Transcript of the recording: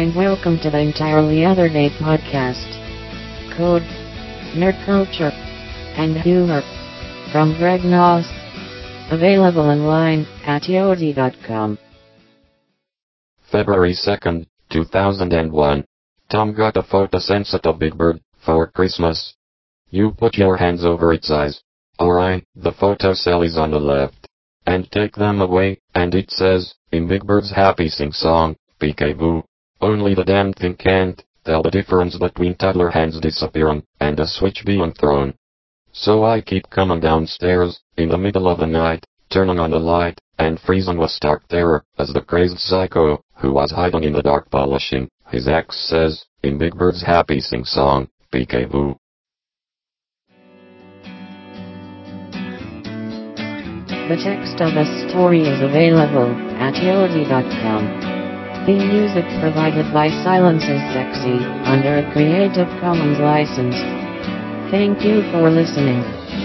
and welcome to the Entirely Other Day podcast. Code, nerd culture, and humor. From Greg Noss. Available online at yodi.com. February 2nd, 2001. Tom got a photosensitive Big Bird for Christmas. You put your hands over its eyes. Alright, the photo cell is on the left. And take them away, and it says, in Big Bird's happy sing-song, peekaboo. Only the damn thing can't tell the difference between toddler hands disappearing and a switch being thrown. So I keep coming downstairs, in the middle of the night, turning on the light, and freezing with stark terror, as the crazed psycho, who was hiding in the dark polishing his axe says, in Big Bird's happy sing-song, peekaboo. The text of the story is available at yodi.com. Theme music provided by Silence is Sexy, under a Creative Commons license. Thank you for listening.